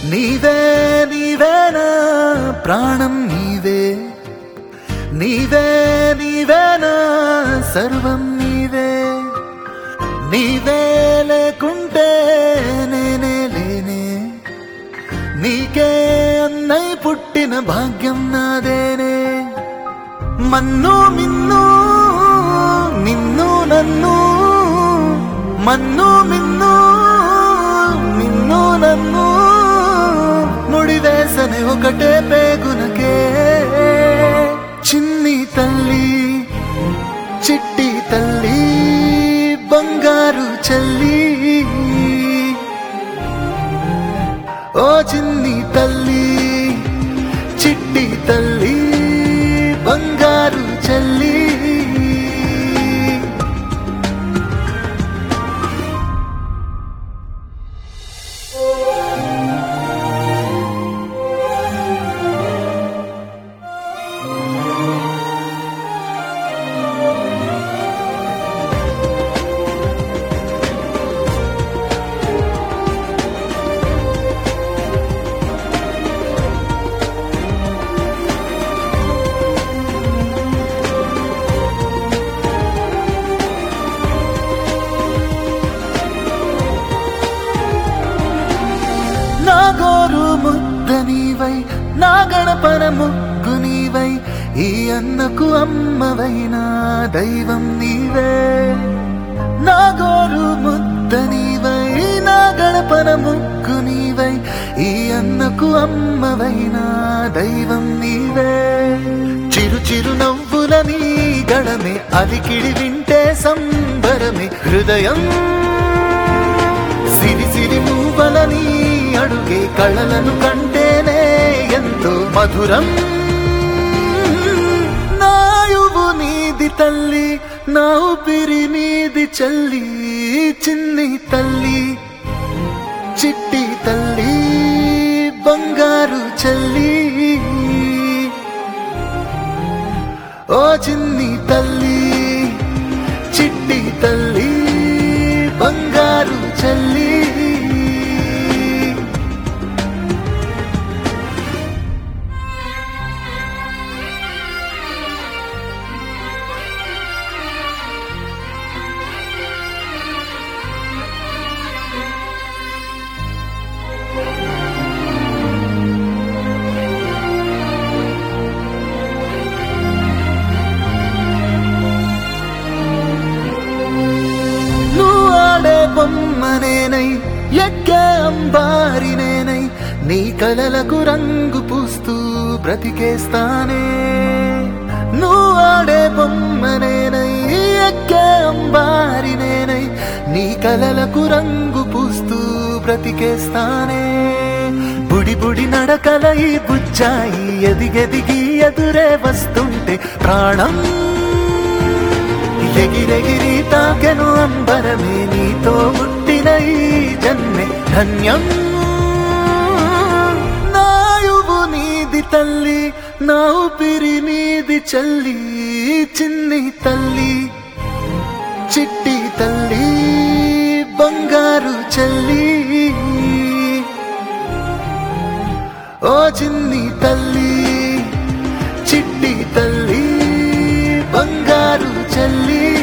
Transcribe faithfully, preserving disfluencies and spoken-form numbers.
నీవే నీవేనా ప్రాణం నీవే, నీవే నీవేనా సర్వం నీవే, నీవే లేకుంటే నేనే లేనే, నీకే అన్నై పుట్టిన భాగ్యం నాదేనే. మన్ను మిన్ను నిన్ను నన్ను, మన్ను మిన్ను నిన్ను నన్ను, ముడివేసని ఒకటే పేగునకే. చిన్ని తల్లి చిట్టి తల్లి బంగారు చెల్లి, ఓ చిన్ని తల్లి చిట్టి తల్లి బంగారు చెల్లి. నా గోరు ముద్ద నీవై, నా గణపన ముగ్గు నీవై, ఈ అన్నకు అమ్మవైనా దైవం నీవే. నా గోరు ముద్ద నీవై, నా గణపన ముగ్గు నీవై, ఈ అన్నకు అమ్మవైనా దైవం నీవే. చిరు చిరు నవ్వుల నీ గడమే అలికిడి వింటే సంబరమే, హృదయం సిరి సిరి మూవలని అడుగే కళలను కంటేనే ఎంతో మధురం. నాయువు నీది తల్లి, నా ఊపిరి నీది చెల్లి, చిన్ని తల్లి చిట్టి తల్లి బంగారు చెల్లి, ఓ చిన్ని తల్లి చిట్టి తల్లి బంగారు చెల్లి. బొమ్మనేనై ఎక్కే అంబారినేనై, నీ కలలకు రంగు పూస్తూ బ్రతికేస్తానే. నువ్వు ఆడే బొమ్మనేనై ఎక్కే అంబారినేనై, నీ కలలకు రంగు పూస్తూ బ్రతికేస్తానే. బుడి బుడి నడకల ఈ బుజ్జాయి ఎదిగెదిగి ఎదురే వస్తుంటే ప్రాణం ఎగిరెగిరి తాకెను అంబరమే, నీతో పుట్టిన ఈ జన్మే ధన్యం. నాయువు నీది తల్లి, నా ఊపిరి నీది చెల్లి, చిన్ని తల్లి చిట్టి తల్లి బంగారు చెల్లి, ఓ చిన్ని తల్లి చిట్టి తల్లి బంగారు చెల్లి.